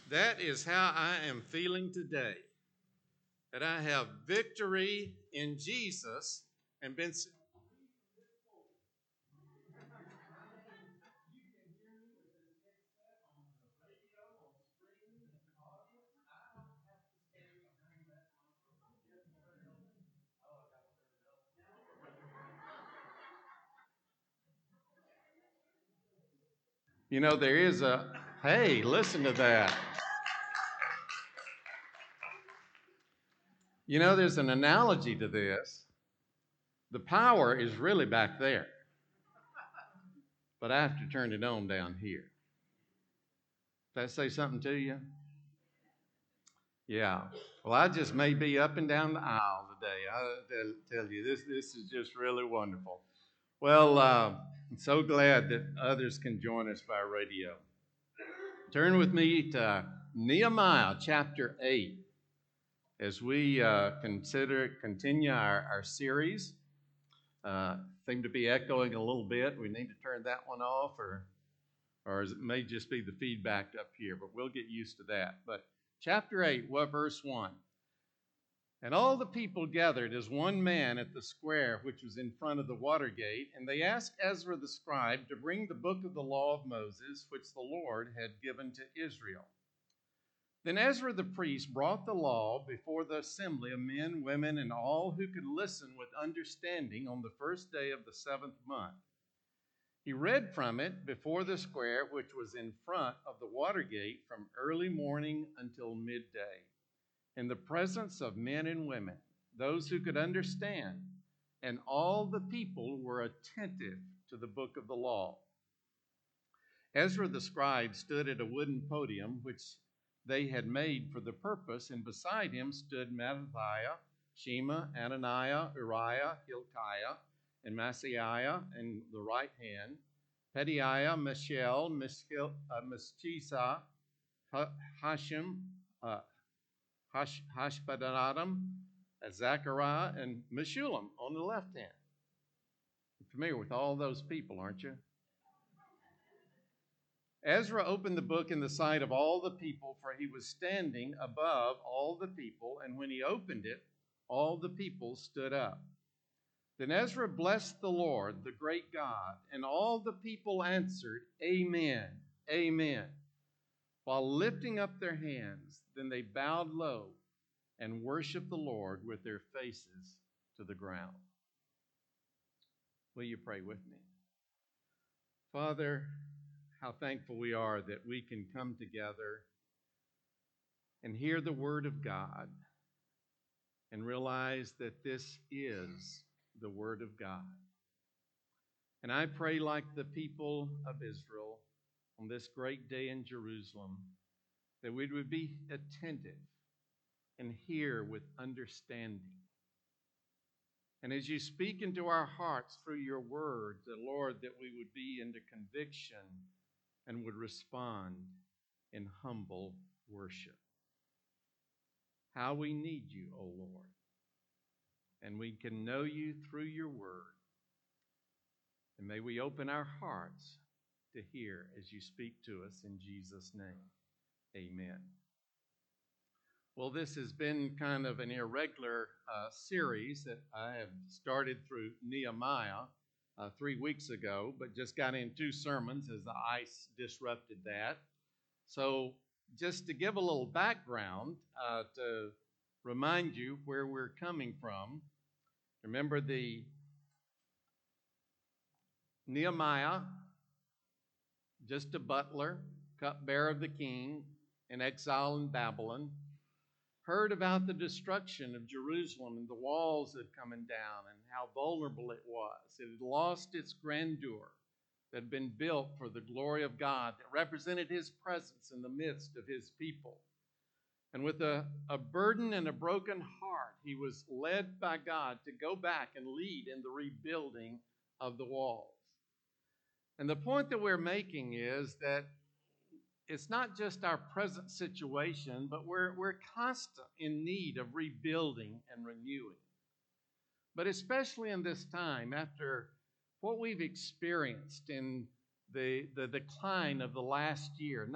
That is how I am feeling today. That I have victory in Jesus and been. You know, there is a, hey, listen to that. You know, there's an analogy to this. The power is really back there, but I have to turn it on down here. Does that say something to you? Yeah. Well, I just may be up and down the aisle today. I tell you, this is just really wonderful. Well, I'm so glad that others can join us by radio. Turn with me to Nehemiah chapter 8 as we continue our series. Seem to be echoing a little bit. We need to turn that one off, or it may just be the feedback up here, but we'll get used to that. But chapter 8, verse 1. And all the people gathered as one man at the square which was in front of the water gate, and they asked Ezra the scribe to bring the book of the law of Moses, which the Lord had given to Israel. Then Ezra the priest brought the law before the assembly of men, women, and all who could listen with understanding on the first day of the 7th month. He read from it before the square which was in front of the water gate from early morning until midday, in the presence of men and women, those who could understand, and all the people were attentive to the book of the law. Ezra the scribe stood at a wooden podium which they had made for the purpose, and beside him stood Mattithiah, Shema, Ananiah, Uriah, Hilkiah, and Maaseiah in the right hand, Pedaiah, Mishael, Maschisa, Hashim, Hashbadanatam, Zechariah, and Meshullam on the left hand. You're familiar with all those people, aren't you? Ezra opened the book in the sight of all the people, for he was standing above all the people, and when he opened it, all the people stood up. Then Ezra blessed the Lord, the great God, and all the people answered, Amen, Amen, while lifting up their hands. Then they bowed low and worshiped the Lord with their faces to the ground. Will you pray with me? Father, how thankful we are that we can come together and hear the word of God and realize that this is the word of God. And I pray, like the people of Israel on this great day in Jerusalem, that we would be attentive and hear with understanding. And as you speak into our hearts through your word, Lord, that we would be into conviction and would respond in humble worship. How we need you, O Lord. And we can know you through your word. And may we open our hearts to hear as you speak to us in Jesus' name. Amen. Well, this has been kind of an irregular series that I have started through Nehemiah 3 weeks ago, but just got in 2 sermons as the ice disrupted that. So just to give a little background to remind you where we're coming from, remember the Nehemiah, just a butler, cupbearer of the king, in exile in Babylon, heard about the destruction of Jerusalem and the walls that had coming down and how vulnerable it was. It had lost its grandeur that had been built for the glory of God, that represented his presence in the midst of his people. And with a burden and a broken heart, he was led by God to go back and lead in the rebuilding of the walls. And the point that we're making is that it's not just our present situation, but we're constant in need of rebuilding and renewing. But especially in this time, after what we've experienced in the decline of the last year, not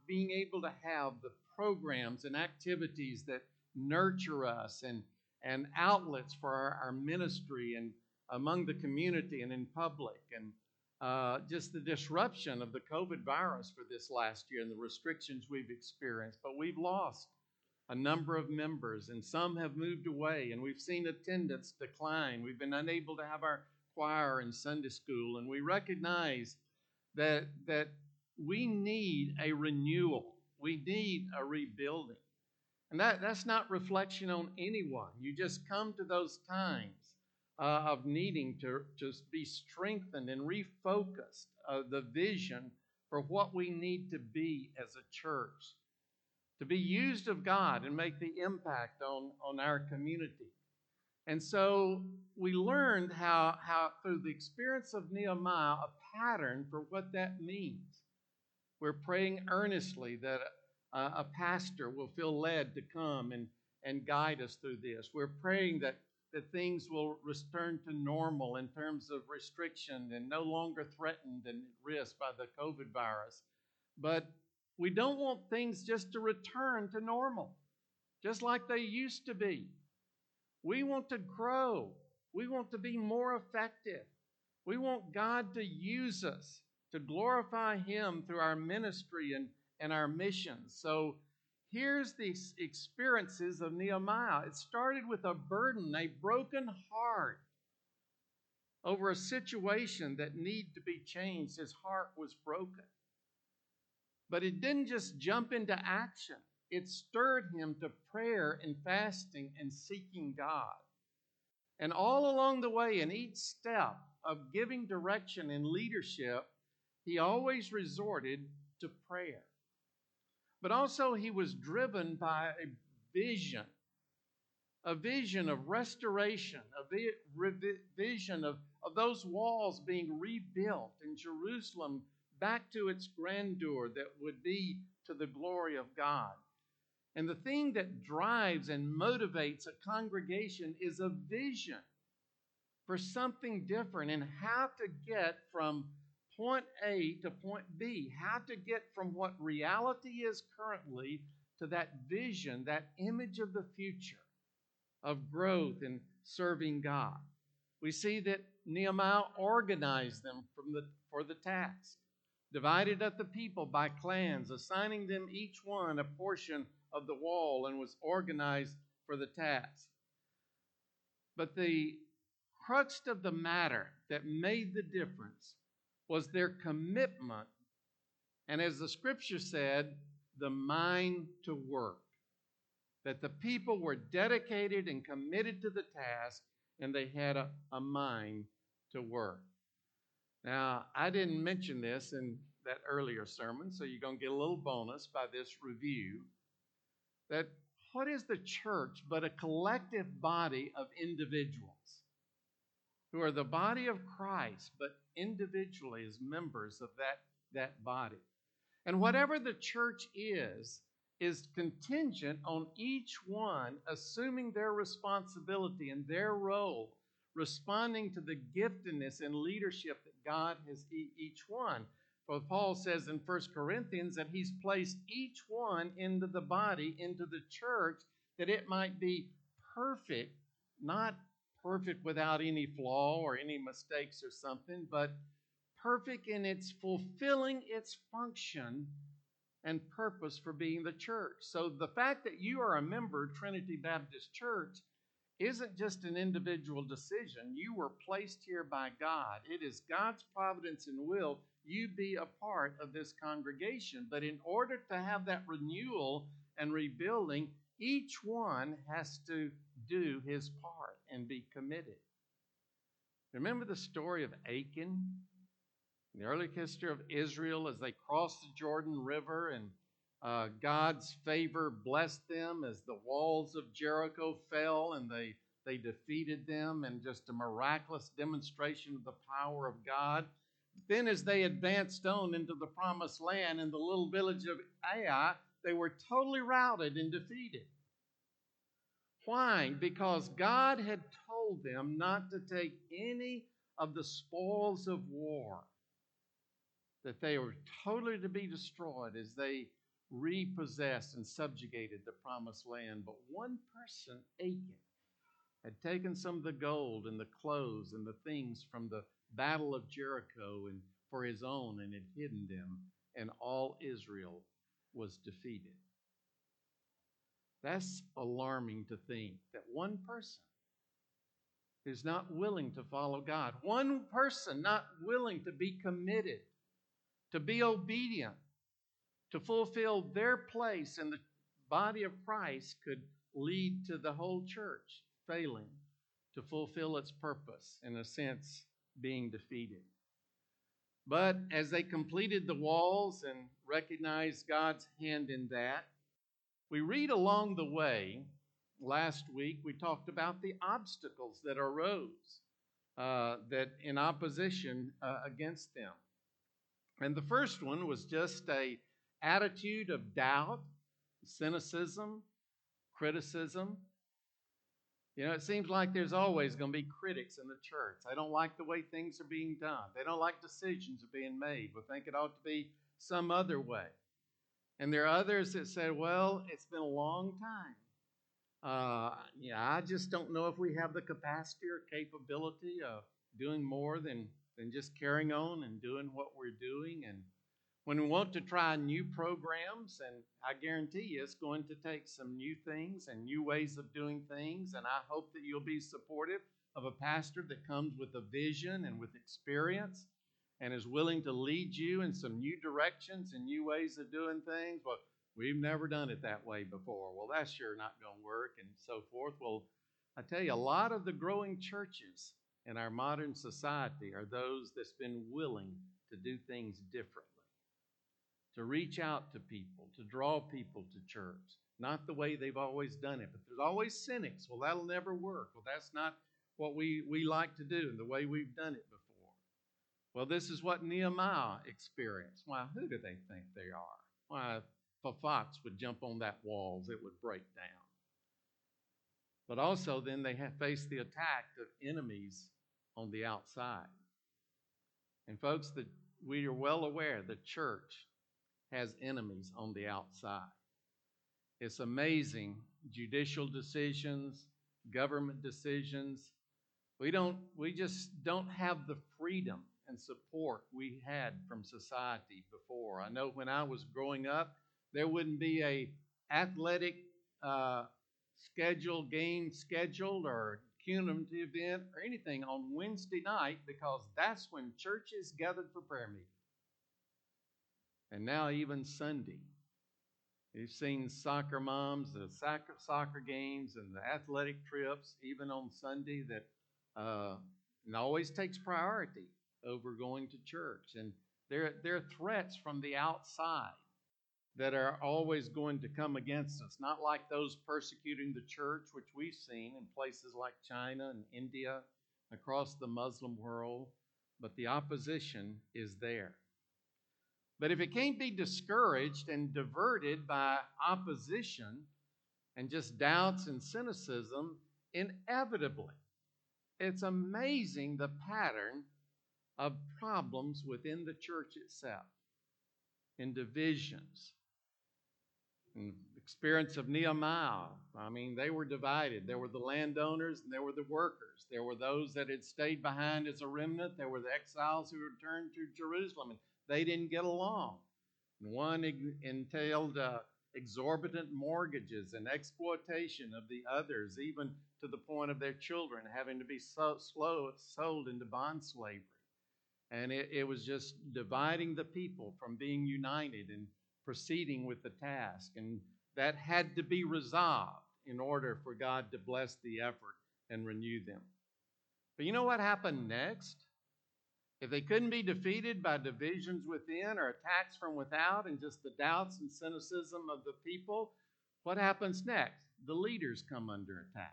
being able to have the programs and activities that nurture us and outlets for our ministry and among the community and in public, and just the disruption of the COVID virus for this last year and the restrictions we've experienced. But we've lost a number of members, and some have moved away, and we've seen attendance decline. We've been unable to have our choir and Sunday school, and we recognize that we need a renewal. We need a rebuilding. And that's not reflection on anyone. You just come to those times of needing to just be strengthened and refocused the vision for what we need to be as a church, to be used of God and make the impact on our community. And so we learned how through the experience of Nehemiah, a pattern for what that means. We're praying earnestly that a pastor will feel led to come and guide us through this. We're praying that things will return to normal in terms of restriction and no longer threatened and at risk by the COVID virus. But we don't want things just to return to normal, just like they used to be. We want to grow. We want to be more effective. We want God to use us to glorify Him through our ministry and our missions. So here's the experiences of Nehemiah. It started with a burden, a broken heart over a situation that needed to be changed. His heart was broken. But it didn't just jump into action. It stirred him to prayer and fasting and seeking God. And all along the way, in each step of giving direction and leadership, he always resorted to prayer. But also he was driven by a vision of restoration, a vision of those walls being rebuilt in Jerusalem back to its grandeur that would be to the glory of God. And the thing that drives and motivates a congregation is a vision for something different and how to get from point A to point B, how to get from what reality is currently to that vision, that image of the future of growth and serving God. We see that Nehemiah organized them for the task, divided up the people by clans, assigning them each one a portion of the wall, and was organized for the task. But the crux of the matter that made the difference was their commitment, and as the scripture said, the mind to work. That the people were dedicated and committed to the task, and they had a mind to work. Now, I didn't mention this in that earlier sermon, so you're going to get a little bonus by this review. That what is the church but a collective body of individuals who are the body of Christ, but individually as members of that body. And whatever the church is contingent on each one assuming their responsibility and their role, responding to the giftedness and leadership that God has each one. For Paul says in 1 Corinthians that he's placed each one into the body, into the church, that it might be perfect, not perfect without any flaw or any mistakes or something, but perfect in its fulfilling its function and purpose for being the church. So the fact that you are a member of Trinity Baptist Church isn't just an individual decision. You were placed here by God. It is God's providence and will you be a part of this congregation. But in order to have that renewal and rebuilding, each one has to do his part and be committed. Remember the story of Achan? In the early history of Israel, as they crossed the Jordan River and God's favor blessed them as the walls of Jericho fell and they defeated them, and just a miraculous demonstration of the power of God. Then as they advanced on into the promised land in the little village of Ai, they were totally routed and defeated. Why? Because God had told them not to take any of the spoils of war, that they were totally to be destroyed as they repossessed and subjugated the promised land. But one person, Achan, had taken some of the gold and the clothes and the things from the battle of Jericho and for his own and had hidden them, and all Israel was defeated. That's alarming to think that one person who's not willing to follow God, one person not willing to be committed, to be obedient, to fulfill their place in the body of Christ could lead to the whole church failing to fulfill its purpose, in a sense, being defeated. But as they completed the walls and recognized God's hand in that, we read along the way, last week we talked about the obstacles that arose that in opposition against them. And the first one was just an attitude of doubt, cynicism, criticism. You know, it seems like there's always going to be critics in the church. They don't like the way things are being done. They don't like decisions are being made. We think it ought to be some other way. And there are others that say, well, it's been a long time. I just don't know if we have the capacity or capability of doing more than just carrying on and doing what we're doing. And when we want to try new programs, and I guarantee you it's going to take some new things and new ways of doing things, and I hope that you'll be supportive of a pastor that comes with a vision and with experience and is willing to lead you in some new directions and new ways of doing things. Well, we've never done it that way before. Well, that's sure not going to work, and so forth. Well, I tell you, a lot of the growing churches in our modern society are those that's been willing to do things differently, to reach out to people, to draw people to church, not the way they've always done it. But there's always cynics. Well, that'll never work. Well, that's not what we like to do and the way we've done it before. Well, this is what Nehemiah experienced. Why, who do they think they are? Why, if a fox would jump on that walls, it would break down. But also then they have faced the attack of enemies on the outside. And folks, we are well aware the church has enemies on the outside. It's amazing, judicial decisions, government decisions. We just don't have the freedom and support we had from society before. I know when I was growing up, there wouldn't be a athletic game scheduled or community event or anything on Wednesday night because that's when churches gathered for prayer meeting. And now even Sunday. You've seen soccer moms, the soccer games and the athletic trips, even on Sunday, that it always takes priority over going to church. And there are threats from the outside that are always going to come against us, not like those persecuting the church, which we've seen in places like China and India, across the Muslim world, but the opposition is there. But if it can't be discouraged and diverted by opposition and just doubts and cynicism, inevitably, it's amazing the pattern of problems within the church itself, in divisions. In the experience of Nehemiah, I mean, they were divided. There were the landowners and there were the workers. There were those that had stayed behind as a remnant. There were the exiles who returned to Jerusalem, and they didn't get along. And one entailed exorbitant mortgages and exploitation of the others, even to the point of their children having to be sold into bond slavery. And it was just dividing the people from being united and proceeding with the task. And that had to be resolved in order for God to bless the effort and renew them. But you know what happened next? If they couldn't be defeated by divisions within or attacks from without and just the doubts and cynicism of the people, what happens next? The leaders come under attack.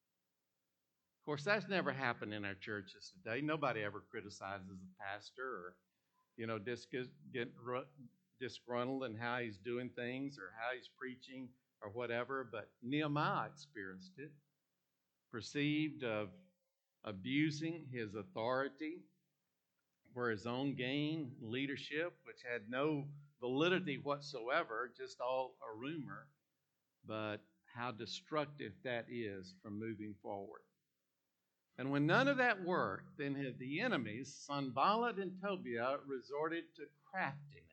Of course, that's never happened in our churches today. Nobody ever criticizes the pastor or, get disgruntled in how he's doing things or how he's preaching or whatever. But Nehemiah experienced it, perceived of abusing his authority for his own gain, leadership, which had no validity whatsoever, just all a rumor, but how destructive that is from moving forward. And when none of that worked, then the enemies, Sanballat and Tobiah, resorted to craftiness.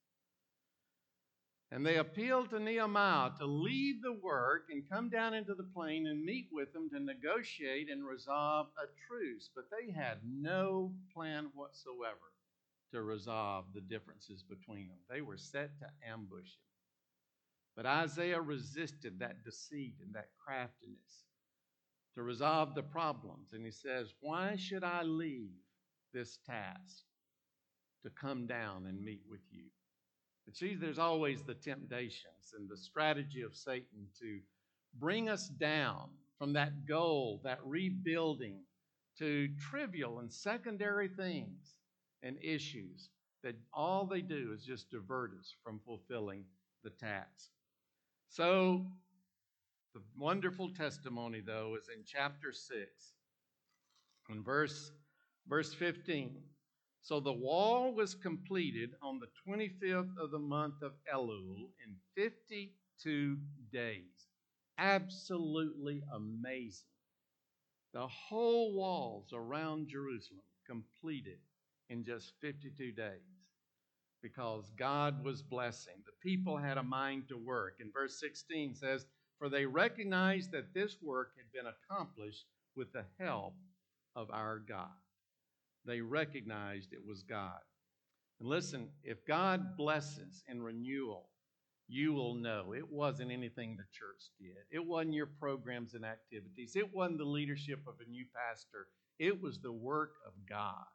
And they appealed to Nehemiah to leave the work and come down into the plain and meet with them to negotiate and resolve a truce. But they had no plan whatsoever to resolve the differences between them. They were set to ambush him. But Isaiah resisted that deceit and that craftiness to resolve the problems. And he says, why should I leave this task to come down and meet with you? But see, there's always the temptations and the strategy of Satan to bring us down from that goal, that rebuilding, to trivial and secondary things and issues that all they do is just divert us from fulfilling the task. So, the wonderful testimony, though, is in chapter 6, in verse 15. So the wall was completed on the 25th of the month of Elul in 52 days. Absolutely amazing. The whole walls around Jerusalem completed in just 52 days because God was blessing. The people had a mind to work. And verse 16 says, for they recognized that this work had been accomplished with the help of our God. They recognized it was God. And listen, if God blesses in renewal, you will know it wasn't anything the church did. It wasn't your programs and activities. It wasn't the leadership of a new pastor. It was the work of God.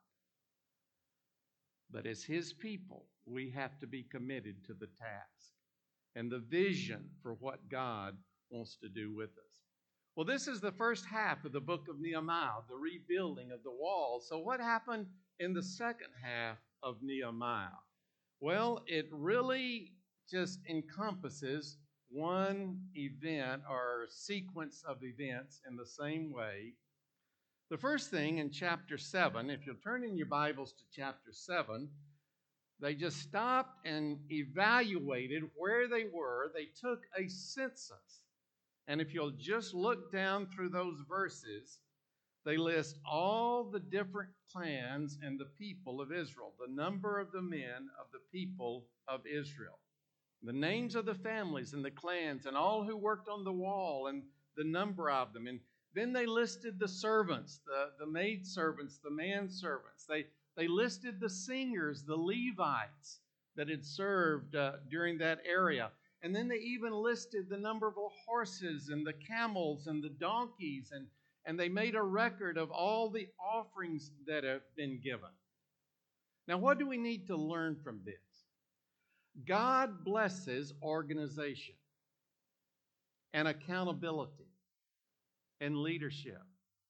But as His people, we have to be committed to the task and the vision for what God wants to do with us. Well, this is the first half of the book of Nehemiah, the rebuilding of the wall. So what happened in the second half of Nehemiah? Well, it really just encompasses one event or sequence of events in the same way. The first thing in chapter 7, if you'll turn in your Bibles to chapter 7, they just stopped and evaluated where they were. They took a census. And if you'll just look down through those verses, they list all the different clans and the people of Israel, the number of the men of the people of Israel, the names of the families and the clans and all who worked on the wall and the number of them. And then they listed the servants, the maidservants, the manservants. They listed the singers, the Levites that had served during that area. And then they even listed the number of the horses and the camels and the donkeys. And they made a record of all the offerings that have been given. Now, what do we need to learn from this? God blesses organization and accountability and leadership.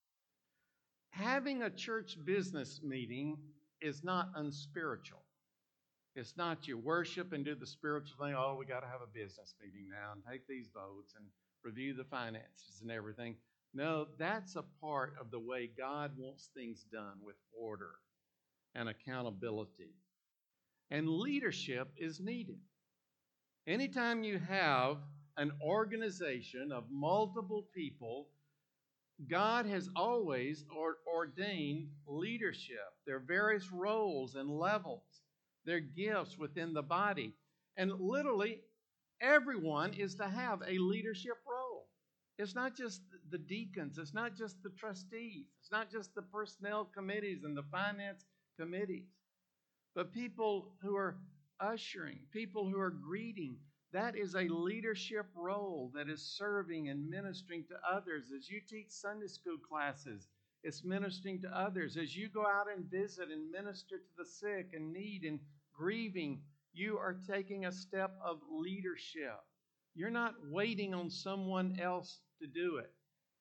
Having a church business meeting is not unspiritual. It's not you worship and do the spiritual thing. Oh, we got to have a business meeting now and take these votes and review the finances and everything. No, that's a part of the way God wants things done with order and accountability. And leadership is needed. Anytime you have an organization of multiple people, God has always ordained leadership. There are various roles and levels. There are gifts within the body. And literally, everyone is to have a leadership role. It's not just the deacons. It's not just the trustees. It's not just the personnel committees and the finance committees. But people who are ushering, people who are greeting, that is a leadership role that is serving and ministering to others. As you teach Sunday school classes, it's ministering to others. As you go out and visit and minister to the sick and need and grieving, you are taking a step of leadership. You're not waiting on someone else to do it.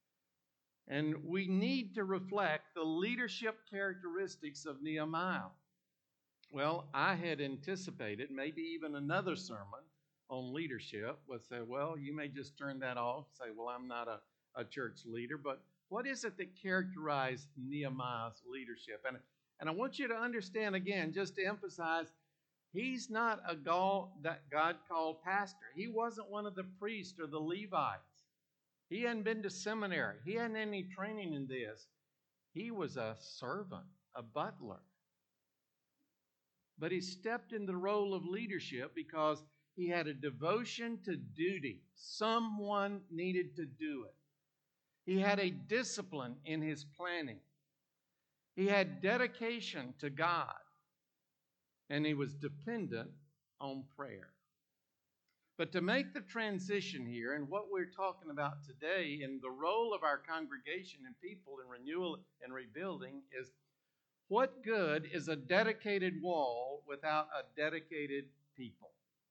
And we need to reflect the leadership characteristics of Nehemiah. Well, I had anticipated maybe even another sermon on leadership would say, well, you may just turn that off, say, well, I'm not a church leader, but what is it that characterized Nehemiah's leadership? And I want you to understand again, just to emphasize, He's not a that God called pastor. He wasn't one of the priests or the Levites. He hadn't been to seminary. He hadn't any training in this. He was a servant, a butler. But he stepped in the role of leadership because he had a devotion to duty. Someone needed to do it. He had a discipline in his planning. He had dedication to God. And he was dependent on prayer. But to make the transition here and what we're talking about today and the role of our congregation and people in renewal and rebuilding is, what good is a dedicated wall without a dedicated people?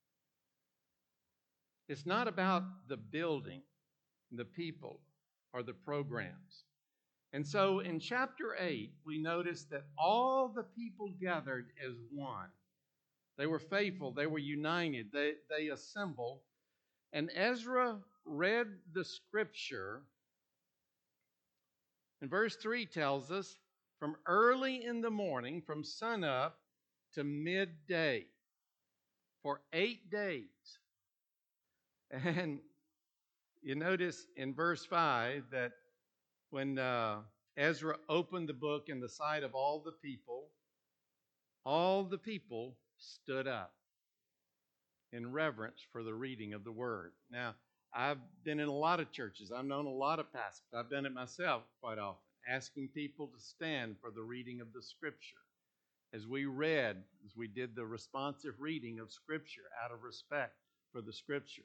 It's not about the building, the people, or the programs. And so in chapter 8, we notice that all the people gathered as one. They were faithful. They were united. They assembled. And Ezra read the scripture. And verse 3 tells us, from early in the morning, from sunup to midday, for 8 days. And you notice in verse 5 that when Ezra opened the book in the sight of all the people stood up in reverence for the reading of the word. Now, I've been in a lot of churches. I've known a lot of pastors. I've done it myself quite often, asking people to stand for the reading of the scripture. As we did the responsive reading of scripture out of respect for the scripture.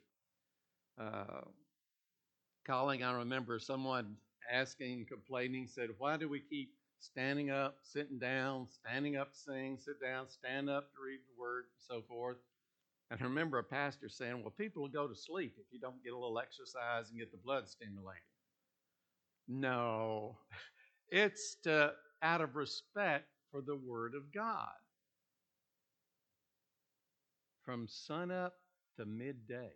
I remember someone asking, complaining, said, why do we keep standing up, sitting down, standing up to sing, sit down, stand up to read the word, and so forth? And I remember a pastor saying, well, people will go to sleep if you don't get a little exercise and get the blood stimulated. No, it's out of respect for the Word of God. From sunup to midday,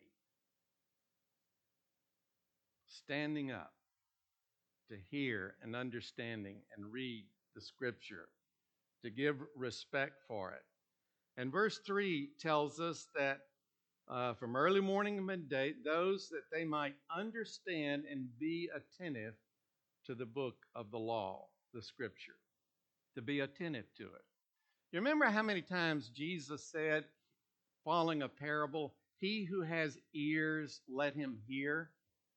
standing up to hear and understanding and read the Scripture, to give respect for it. And verse 3 tells us that from early morning to midday, those that they might understand and be attentive to the book of the law, the Scripture, to be attentive to it. You remember how many times Jesus said, following a parable, he who has ears, let him hear?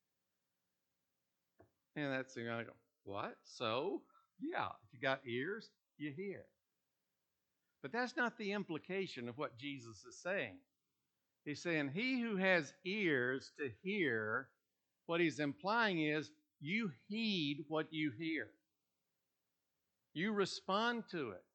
And that's the guy go, what? So? Yeah, if you got ears, you hear. But that's not the implication of what Jesus is saying. He's saying, he who has ears to hear, what he's implying is, you heed what you hear. You respond to it.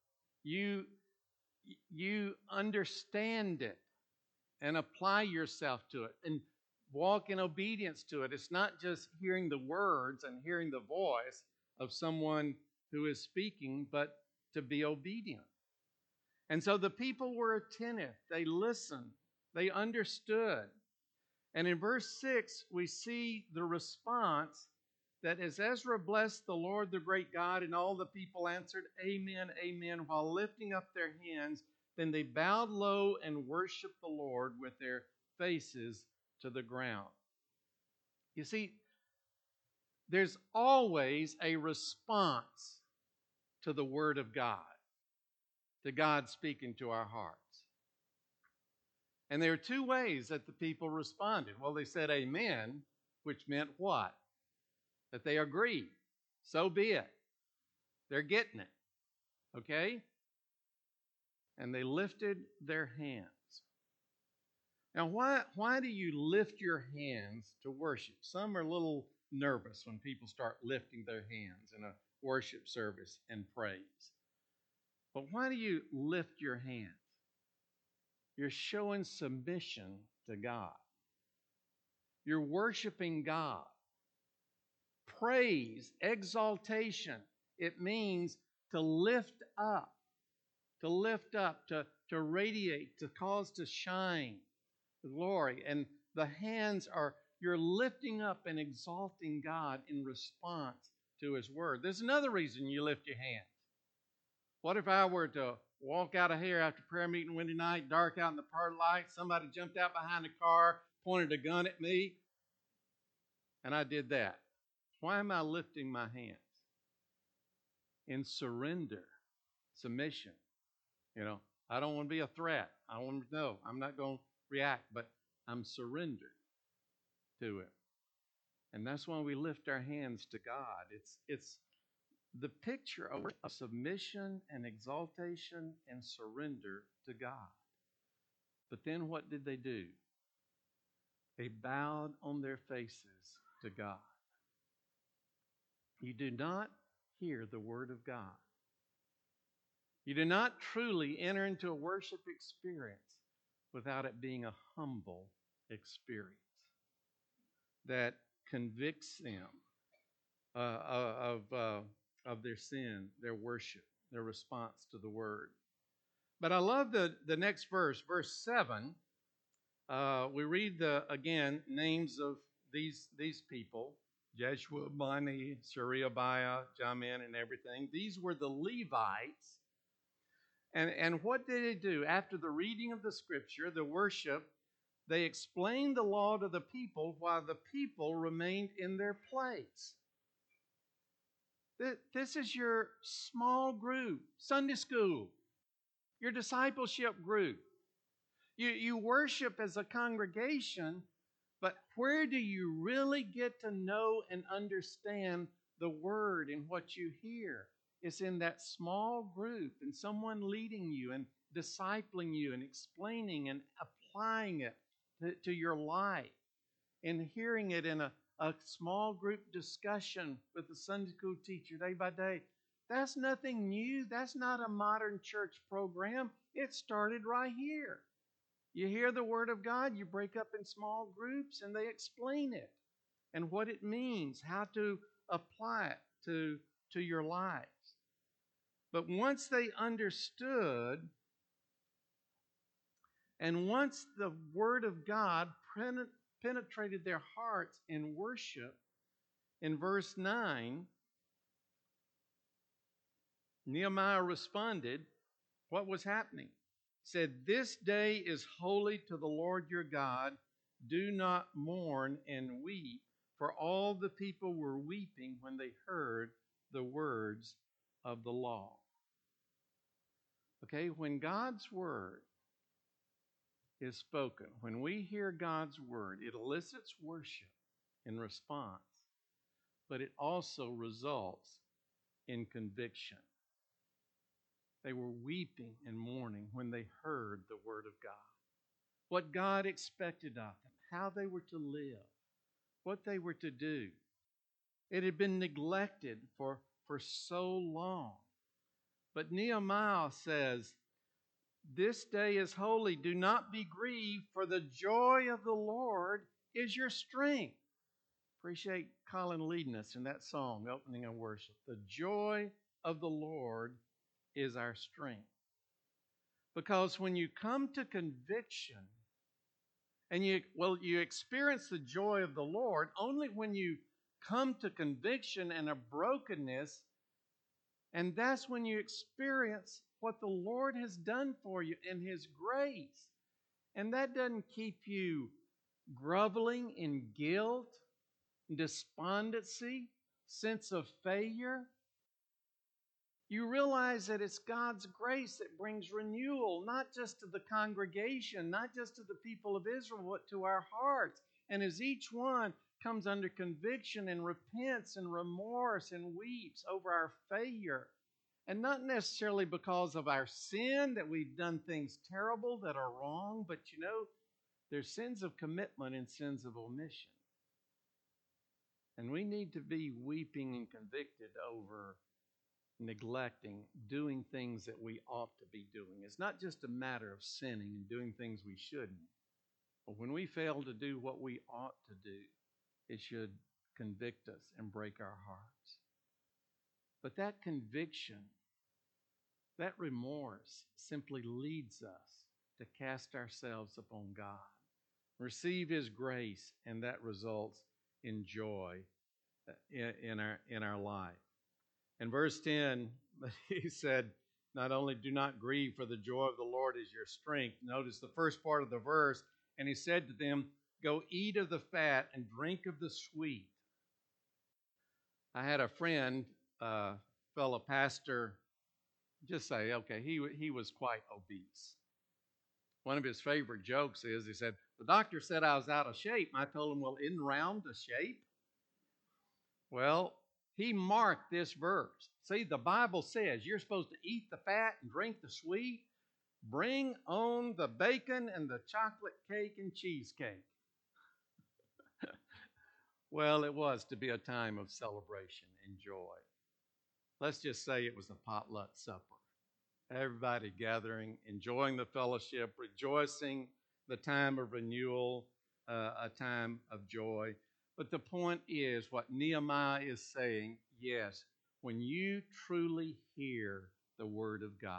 You understand it and apply yourself to it and walk in obedience to it. It's not just hearing the words and hearing the voice of someone who is speaking, but to be obedient. And so the people were attentive. They listened. They understood. And in verse 6, we see the response that as Ezra blessed the Lord, the great God, and all the people answered, Amen, Amen, while lifting up their hands, then they bowed low and worshiped the Lord with their faces to the ground. You see, there's always a response to the Word of God, to God speaking to our hearts. And there are two ways that the people responded. Well, they said amen, which meant what? That they agreed. So be it. They're getting it. Okay? And they lifted their hands. Now, why do you lift your hands to worship? Some are a little nervous when people start lifting their hands in a worship service and praise. But why do you lift your hands? You're showing submission to God. You're worshiping God. Praise, exaltation, it means to lift up, to radiate, to cause to shine the glory. And the hands are, you're lifting up and exalting God in response to His Word. There's another reason you lift your hands. What if I were to walk out of here after prayer meeting Wednesday night, dark out in the park light. Somebody jumped out behind the car, pointed a gun at me, and I did that. Why am I lifting my hands? In surrender, submission. I don't want to be a threat. I want to know I'm not going to react, but I'm surrendered to it. And that's why we lift our hands to God. It's the picture of submission and exaltation and surrender to God. But then what did they do? They bowed on their faces to God. You do not hear the word of God. You do not truly enter into a worship experience without it being a humble experience that convicts them of their sin, their worship, their response to the word. But I love the next verse, verse 7. We read again names of these people: Jeshua, Bani, Sherebiah, Jamin, and everything. These were the Levites. And what did they do? After the reading of the scripture, the worship, they explained the law to the people while the people remained in their place. This is your small group, Sunday school, your discipleship group. You worship as a congregation, but where do you really get to know and understand the word and what you hear? It's in that small group and someone leading you and discipling you and explaining and applying it to your life and hearing it in a small group discussion with the Sunday school teacher day by day. That's nothing new. That's not a modern church program. It started right here. You hear the Word of God, you break up in small groups, and they explain it and what it means, how to apply it to your lives. But once they understood, and once the Word of God penetrated their hearts in worship, in verse 9, Nehemiah responded, what was happening? He said, "This day is holy to the Lord your God. Do not mourn and weep," for all the people were weeping when they heard the words of the law. Okay, when God's word is spoken, when we hear God's word, it elicits worship in response, but it also results in conviction. They were weeping and mourning when they heard the word of God. What God expected of them, how they were to live, what they were to do. It had been neglected for so long. But Nehemiah says, "This day is holy. Do not be grieved, for the joy of the Lord is your strength." Appreciate Colin leading us in that song, opening our worship. The joy of the Lord is our strength. Because when you come to conviction, and you experience the joy of the Lord only when you come to conviction and a brokenness, and that's when you experience what the Lord has done for you in His grace. And that doesn't keep you groveling in guilt, despondency, sense of failure. You realize that it's God's grace that brings renewal, not just to the congregation, not just to the people of Israel, but to our hearts. And as each one comes under conviction and repents and remorse and weeps over our failure, and not necessarily because of our sin, that we've done things terrible that are wrong, but there's sins of commitment and sins of omission. And we need to be weeping and convicted over neglecting, doing things that we ought to be doing. It's not just a matter of sinning and doing things we shouldn't. But when we fail to do what we ought to do, it should convict us and break our hearts. But that conviction, that remorse simply leads us to cast ourselves upon God, receive His grace, and that results in joy in our life. In verse 10, he said, not only do not grieve, for the joy of the Lord is your strength. Notice the first part of the verse, and he said to them, go eat of the fat and drink of the sweet. I had a friend, fellow pastor, just say, okay, he was quite obese. One of his favorite jokes is, he said, the doctor said I was out of shape. I told him, well, isn't round a shape? Well, he marked this verse. See, the Bible says you're supposed to eat the fat and drink the sweet. Bring on the bacon and the chocolate cake and cheesecake. Well, it was to be a time of celebration and joy. Let's just say it was a potluck supper. Everybody gathering, enjoying the fellowship, rejoicing, the time of renewal, a time of joy. But the point is what Nehemiah is saying, yes, when you truly hear the word of God,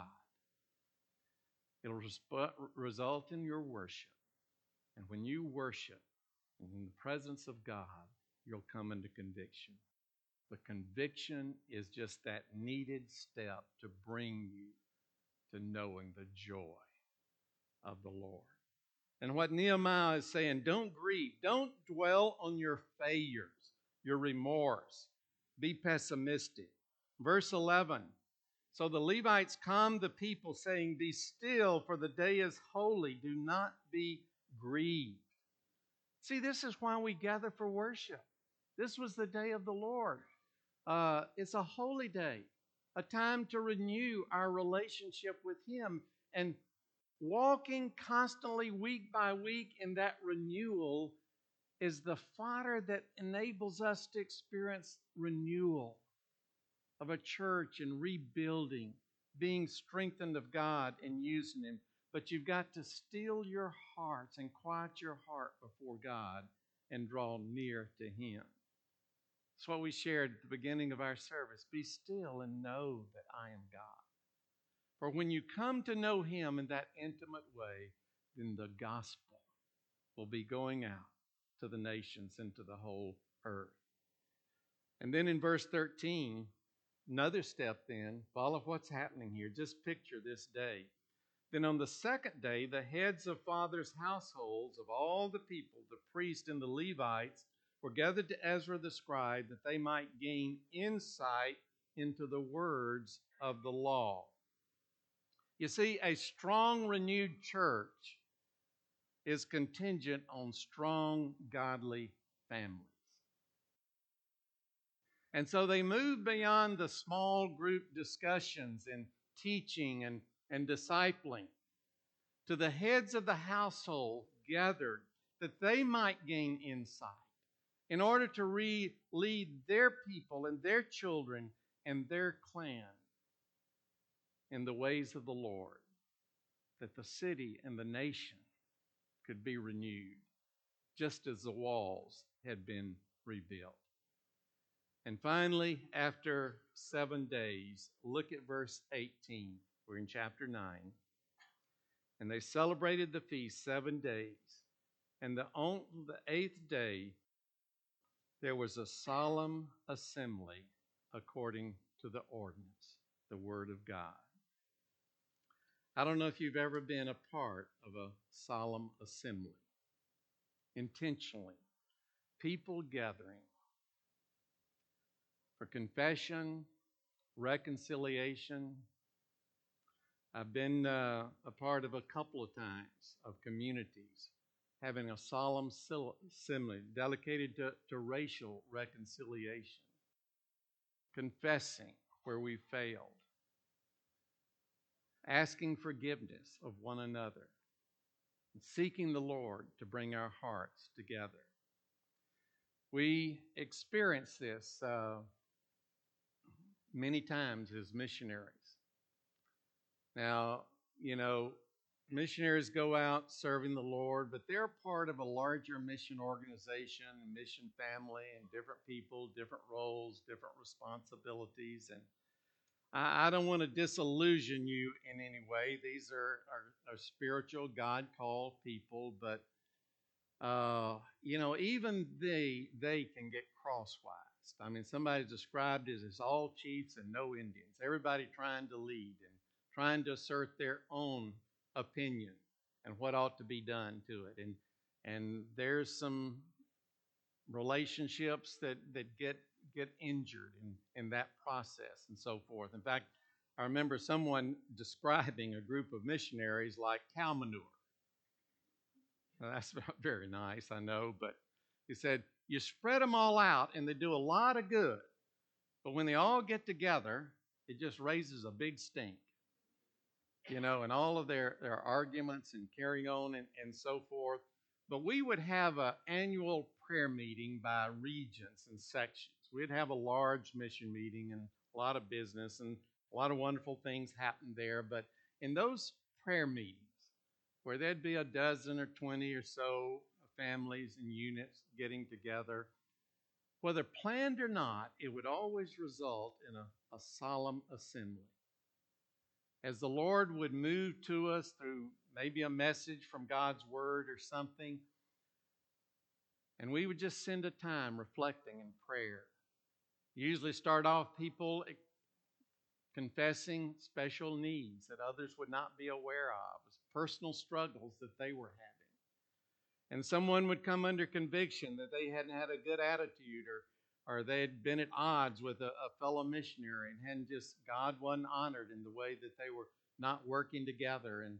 it'll result in your worship. And when you worship in the presence of God, you'll come into conviction. The conviction is just that needed step to bring you to knowing the joy of the Lord. And what Nehemiah is saying, don't grieve. Don't dwell on your failures, your remorse. Be pessimistic. Verse 11, so the Levites calmed the people, saying, be still, for the day is holy. Do not be grieved. See, this is why we gather for worship. This was the day of the Lord. It's a holy day, a time to renew our relationship with Him, and walking constantly week by week in that renewal is the fodder that enables us to experience renewal of a church and rebuilding, being strengthened of God and using Him. But you've got to still your hearts and quiet your heart before God and draw near to Him. That's what we shared at the beginning of our service. Be still and know that I am God. For when you come to know Him in that intimate way, then the gospel will be going out to the nations and to the whole earth. And then in verse 13, another step then, follow what's happening here. Just picture this day. Then on the second day, the heads of fathers' households of all the people, the priests and the Levites, were gathered to Ezra the scribe that they might gain insight into the words of the law. You see, a strong, renewed church is contingent on strong, godly families. And so they moved beyond the small group discussions and teaching and discipling to the heads of the household gathered that they might gain insight in order to lead their people and their children and their clan in the ways of the Lord, that the city and the nation could be renewed, just as the walls had been rebuilt. And finally, after 7 days, look at verse 18. We're in chapter 9. And they celebrated the feast 7 days. And on the 8th day, there was a solemn assembly according to the ordinance, the Word of God. I don't know if you've ever been a part of a solemn assembly. Intentionally, people gathering for confession, reconciliation. I've been a part of a couple of times of communities having a solemn assembly dedicated to racial reconciliation, confessing where we failed, asking forgiveness of one another, and seeking the Lord to bring our hearts together. We experience this many times as missionaries. Now, missionaries go out serving the Lord, but they're part of a larger mission organization, a mission family, and different people, different roles, different responsibilities. And I don't want to disillusion you in any way. These are spiritual, God-called people, but even they can get crosswise. I mean, somebody described it as all chiefs and no Indians. Everybody trying to lead and trying to assert their own opinion and what ought to be done to it. And there's some relationships that get injured in that process and so forth. In fact, I remember someone describing a group of missionaries like cow manure. Now, that's not very nice, I know, but he said, you spread them all out and they do a lot of good, but when they all get together, it just raises a big stink. And all of their arguments and carrying on and so forth. But we would have an annual prayer meeting by regions and sections. We'd have a large mission meeting and a lot of business and a lot of wonderful things happened there. But in those prayer meetings, where there'd be a dozen or 20 or so families and units getting together, whether planned or not, it would always result in a solemn assembly. As the Lord would move to us through maybe a message from God's Word or something, and we would just spend a time reflecting in prayer. Usually start off people confessing special needs that others would not be aware of, personal struggles that they were having. And someone would come under conviction that they hadn't had a good attitude or they had been at odds with a fellow missionary and God wasn't honored in the way that they were not working together. And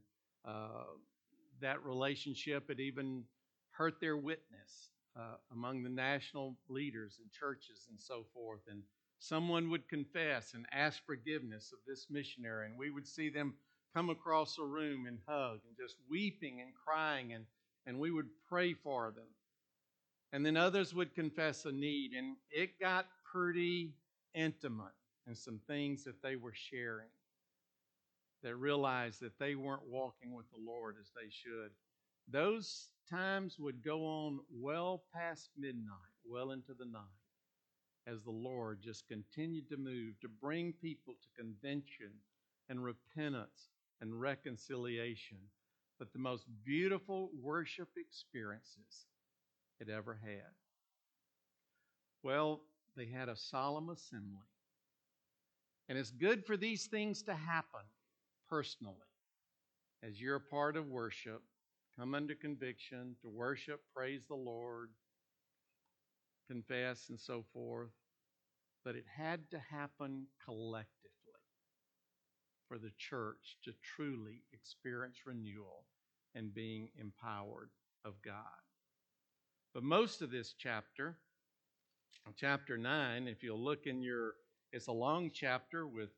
that relationship had even hurt their witness among the national leaders and churches and so forth. And someone would confess and ask forgiveness of this missionary, and we would see them come across a room and hug and just weeping and crying, and we would pray for them. And then others would confess a need, and it got pretty intimate in some things that they were sharing, that realized that they weren't walking with the Lord as they should. Those times would go on well past midnight, well into the night, as the Lord just continued to move to bring people to convention and repentance and reconciliation. But the most beautiful worship experiences it ever had. Well, they had a solemn assembly. And it's good for these things to happen personally. As you're a part of worship, come under conviction to worship, praise the Lord, confess, and so forth. But it had to happen collectively for the church to truly experience renewal and being empowered of God. But most of this chapter 9, if you'll look in it's a long chapter with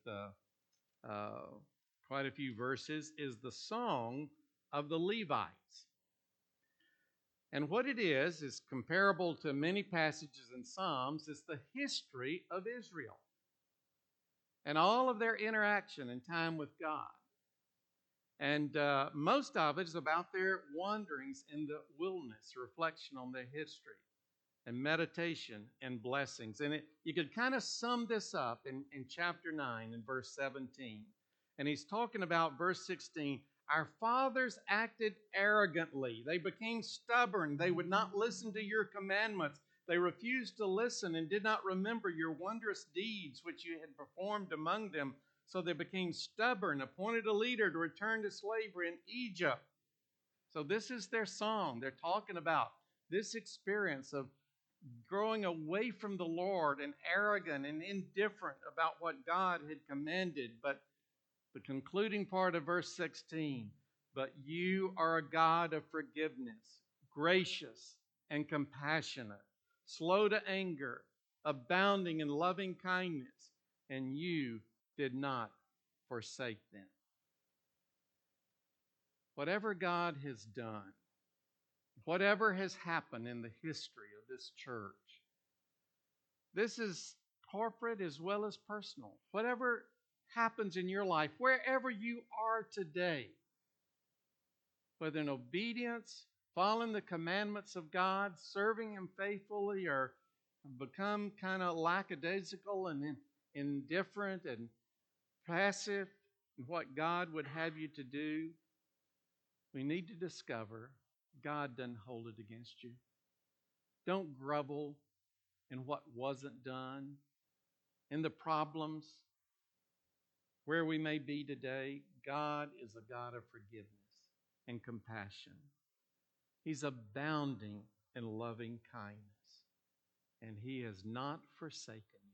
quite a few verses, is the song of the Levites. And what it is comparable to many passages in Psalms. It's the history of Israel and all of their interaction and time with God. And most of it is about their wanderings in the wilderness, reflection on their history and meditation and blessings. And you could kind of sum this up in chapter 9 and verse 17. And he's talking about verse 16. Our fathers acted arrogantly. They became stubborn. They would not listen to your commandments. They refused to listen and did not remember your wondrous deeds which you had performed among them. So they became stubborn, appointed a leader to return to slavery in Egypt. So this is their song. They're talking about this experience of growing away from the Lord and arrogant and indifferent about what God had commanded. But the concluding part of verse 16, but you are a God of forgiveness, gracious and compassionate, slow to anger, abounding in loving kindness, and you did not forsake them. Whatever God has done, whatever has happened in the history of this church, this is corporate as well as personal. Whatever happens in your life, wherever you are today, whether in obedience, following the commandments of God, serving Him faithfully, or become kind of lackadaisical and indifferent and passive in what God would have you to do, we need to discover God doesn't hold it against you. Don't grovel in what wasn't done, in the problems, where we may be today. God is a God of forgiveness and compassion. He's abounding in loving kindness, and He has not forsaken you.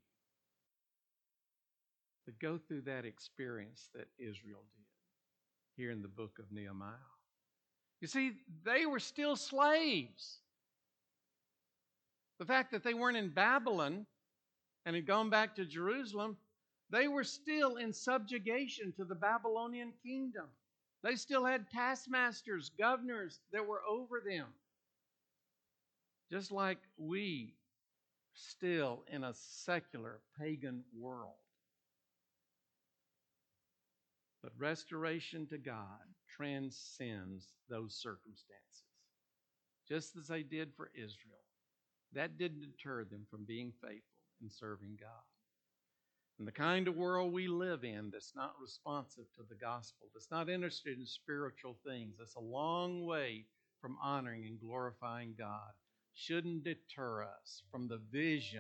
But go through that experience that Israel did here in the book of Nehemiah. You see, they were still slaves. The fact that they weren't in Babylon and had gone back to Jerusalem, they were still in subjugation to the Babylonian kingdom. They still had taskmasters, governors that were over them. Just like we still in a secular pagan world. But restoration to God transcends those circumstances. Just as they did for Israel. That didn't deter them from being faithful in serving God. And the kind of world we live in that's not responsive to the gospel, that's not interested in spiritual things, that's a long way from honoring and glorifying God, shouldn't deter us from the vision.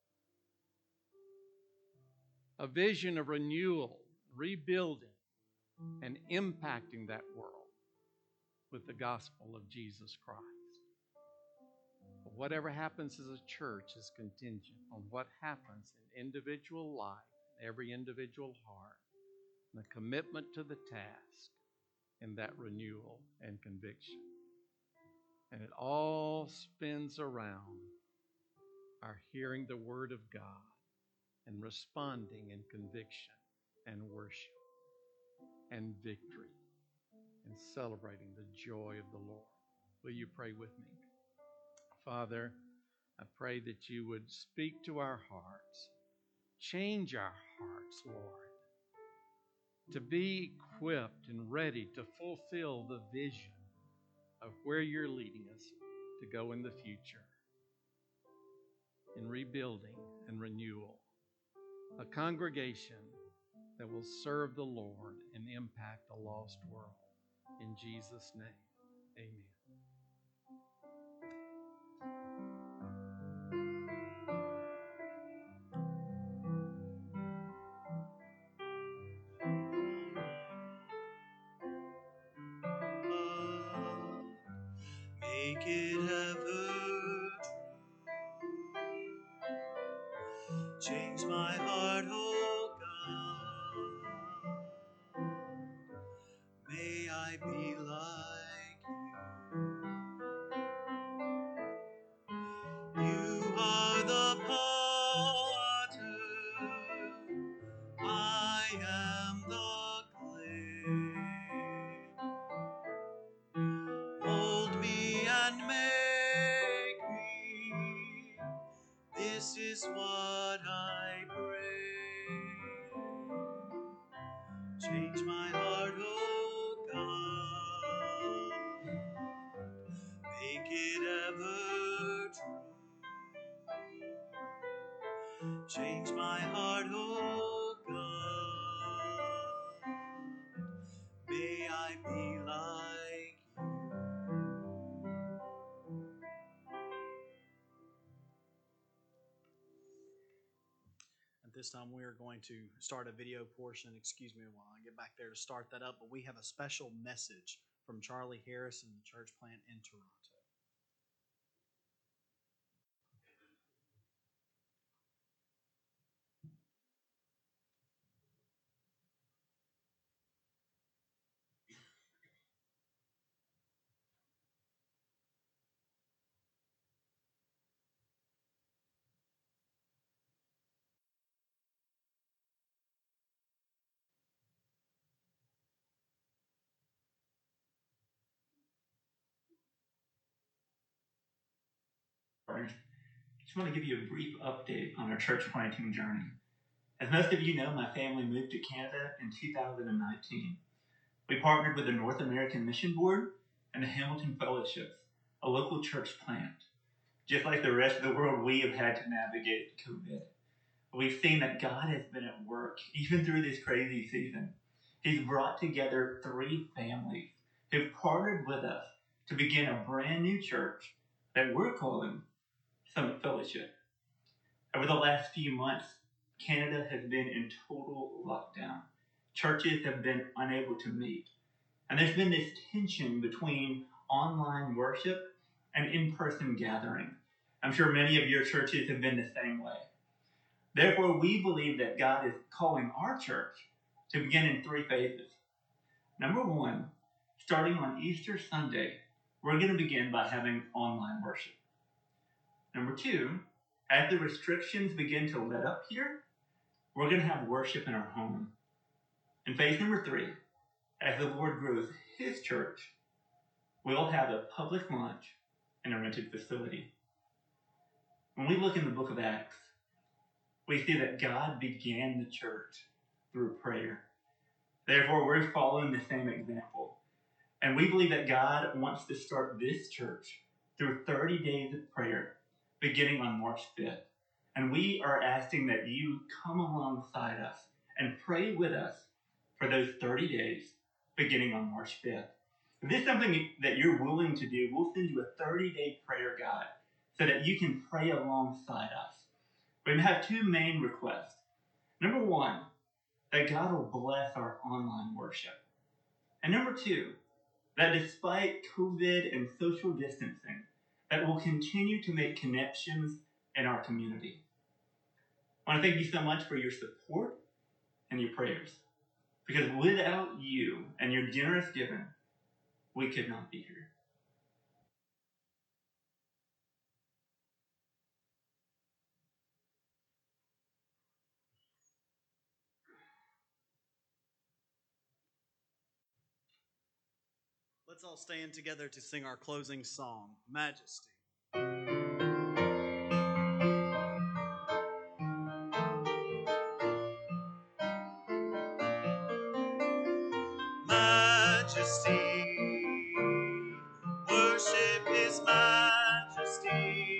A vision of renewal, rebuilding, and impacting that world with the gospel of Jesus Christ. But whatever happens as a church is contingent on what happens in individual life, every individual heart, and the commitment to the task in that renewal and conviction. And it all spins around our hearing the Word of God and responding in conviction and worship and victory and celebrating the joy of the Lord. Will you pray with me? Father, I pray that you would speak to our hearts. Change our hearts, Lord, to be equipped and ready to fulfill the vision of where you're leading us to go in the future in rebuilding and renewal. A congregation that will serve the Lord and impact a lost world. In Jesus' name, amen. Make it ever true. Change my heart, oh God. May I be like you. You are the potter, I am the clay. Mold me and make me. This is what I pray. Change my heart, oh God. Make it ever true. Change my heart, oh God. May I be like you. At this time, we are going to start a video portion. Excuse me while I get back there to start that up. But we have a special message from Charlie Harris and the church plant in Toronto. I just want to give you a brief update on our church planting journey. As most of you know, my family moved to Canada in 2019. We partnered with the North American Mission Board and the Hamilton Fellowships, a local church plant. Just like the rest of the world, we have had to navigate COVID. We've seen that God has been at work, even through this crazy season. He's brought together 3 families who've partnered with us to begin a brand new church that we're calling Summit Fellowship. Over the last few months, Canada has been in total lockdown. churches have been unable to meet. And there's been this tension between online worship and in-person gathering. I'm sure many of your churches have been the same way. Therefore, we believe that God is calling our church to begin in 3 phases. Number 1, starting on Easter Sunday, we're going to begin by having online worship. Number 2, as the restrictions begin to let up here, we're going to have worship in our home. And phase number 3, as the Lord grows His church, we'll have a public lunch in a rented facility. When we look in the book of Acts, we see that God began the church through prayer. Therefore, we're following the same example. And we believe that God wants to start this church through 30 days of prayer, beginning on March 5th. And we are asking that you come alongside us and pray with us for those 30 days, beginning on March 5th. If this is something that you're willing to do, we'll send you a 30-day prayer guide so that you can pray alongside us. We have 2 main requests. Number 1, that God will bless our online worship. And number 2, that despite COVID and social distancing, that we'll continue to make connections in our community. I want to thank you so much for your support and your prayers. Because without you and your generous giving, we could not be here. Let's all stand together to sing our closing song, Majesty. Majesty, worship His majesty.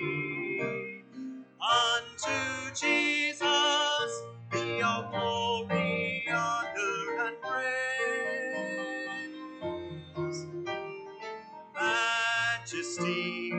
Unto Jesus be all glory, honor, and praise. Majesty,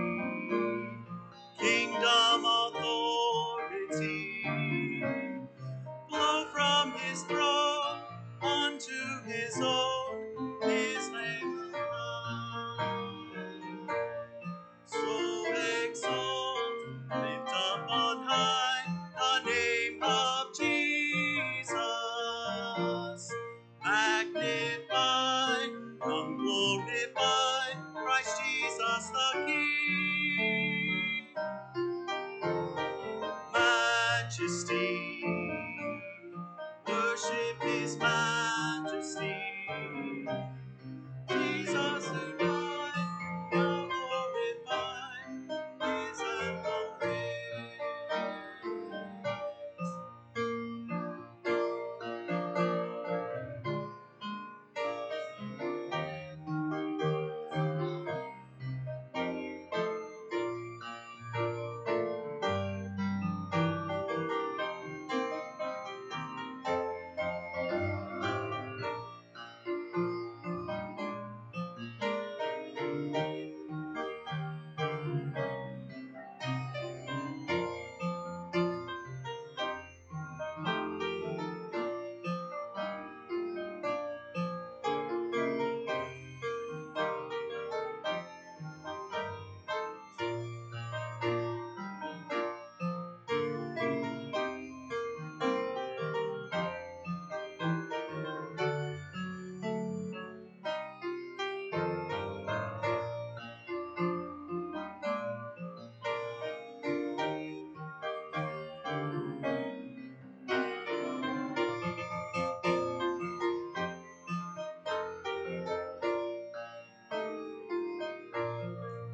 kingdom, authority, flow from His throne unto His own, His name alone. So exalt, lift up on high the name of Jesus. Magnify, come glorify Christ Jesus the King. Majesty,